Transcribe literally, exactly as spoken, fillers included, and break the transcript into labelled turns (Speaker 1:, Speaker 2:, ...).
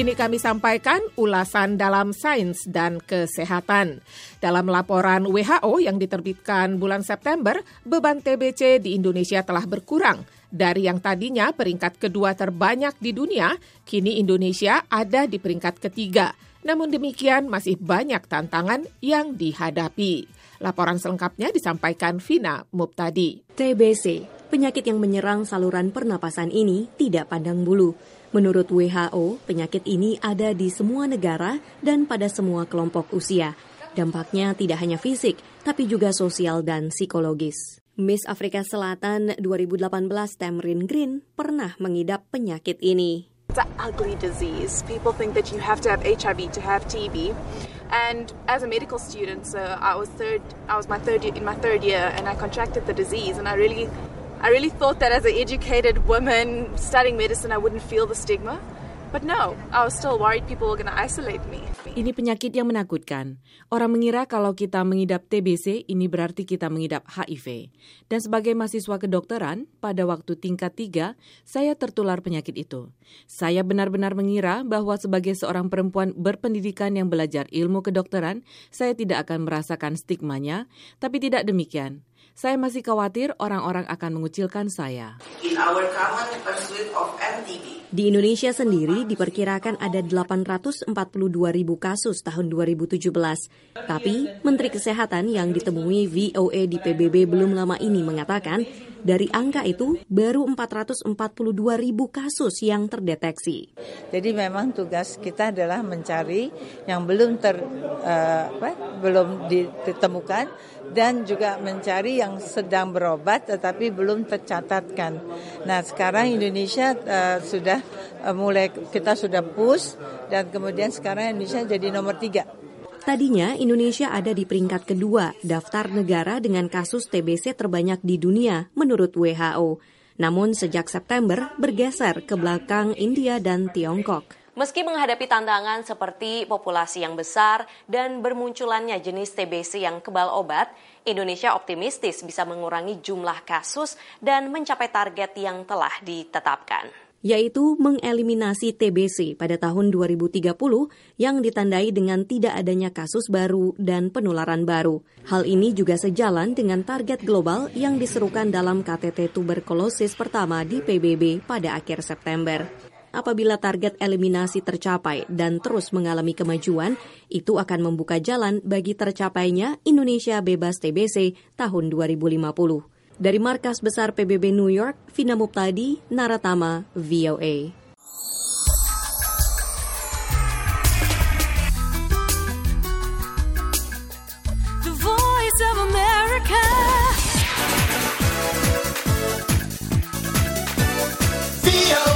Speaker 1: Kini kami sampaikan ulasan dalam sains dan kesehatan. Dalam laporan W H O yang diterbitkan bulan September, beban T B C di Indonesia telah berkurang. Dari yang tadinya peringkat kedua terbanyak di dunia, kini Indonesia ada di peringkat ketiga. Namun demikian masih banyak tantangan yang dihadapi. Laporan selengkapnya disampaikan Vina Muptadi.
Speaker 2: T B C, penyakit yang menyerang saluran pernapasan ini tidak pandang bulu. Menurut W H O, penyakit ini ada di semua negara dan pada semua kelompok usia. Dampaknya tidak hanya fisik, tapi juga sosial dan psikologis. Miss Afrika Selatan dua ribu delapan belas Tamrin Green pernah mengidap penyakit ini.
Speaker 3: It's an ugly disease. People think that you have to have H I V to have T B. And as a medical student, so I was third. I was my third year, in my third year, and I contracted the disease. And I really, I really thought that as an educated woman studying medicine, I wouldn't feel the stigma. But no, I was still worried people were going to isolate me.
Speaker 4: Ini penyakit yang menakutkan. Orang mengira kalau kita mengidap T B C, ini berarti kita mengidap H I V. Dan sebagai mahasiswa kedokteran, pada waktu tingkat tiga, saya tertular penyakit itu. Saya benar-benar mengira bahwa sebagai seorang perempuan berpendidikan yang belajar ilmu kedokteran, saya tidak akan merasakan stigmanya, tapi tidak demikian. Saya masih khawatir orang-orang akan mengucilkan saya.
Speaker 5: In our common pursuit of M T B.
Speaker 2: Di Indonesia sendiri diperkirakan ada delapan ratus empat puluh dua ribu kasus tahun dua ribu tujuh belas. Tapi Menteri Kesehatan yang ditemui V O A di P B B belum lama ini mengatakan, dari angka itu baru empat ratus empat puluh dua ribu kasus yang terdeteksi.
Speaker 6: Jadi memang tugas kita adalah mencari yang belum ter uh, apa, belum ditemukan dan juga mencari yang sedang berobat tetapi belum tercatatkan. Nah, sekarang Indonesia uh, sudah uh, mulai kita sudah push dan kemudian sekarang Indonesia jadi nomor tiga.
Speaker 2: Tadinya Indonesia ada di peringkat kedua daftar negara dengan kasus T B C terbanyak di dunia menurut W H O. Namun sejak September bergeser ke belakang India dan Tiongkok.
Speaker 7: Meski menghadapi tantangan seperti populasi yang besar dan bermunculannya jenis T B C yang kebal obat, Indonesia optimistis bisa mengurangi jumlah kasus dan mencapai target yang telah ditetapkan,
Speaker 2: yaitu mengeliminasi T B C pada tahun dua ribu tiga puluh yang ditandai dengan tidak adanya kasus baru dan penularan baru. Hal ini juga sejalan dengan target global yang diserukan dalam K T T tuberkulosis pertama di P B B pada akhir September. Apabila target eliminasi tercapai dan terus mengalami kemajuan, itu akan membuka jalan bagi tercapainya Indonesia bebas T B C tahun dua ribu lima puluh. Dari Markas Besar P B B New York, Vina Muptadi, Naratama, V O A.
Speaker 8: The Voice of America. V O A.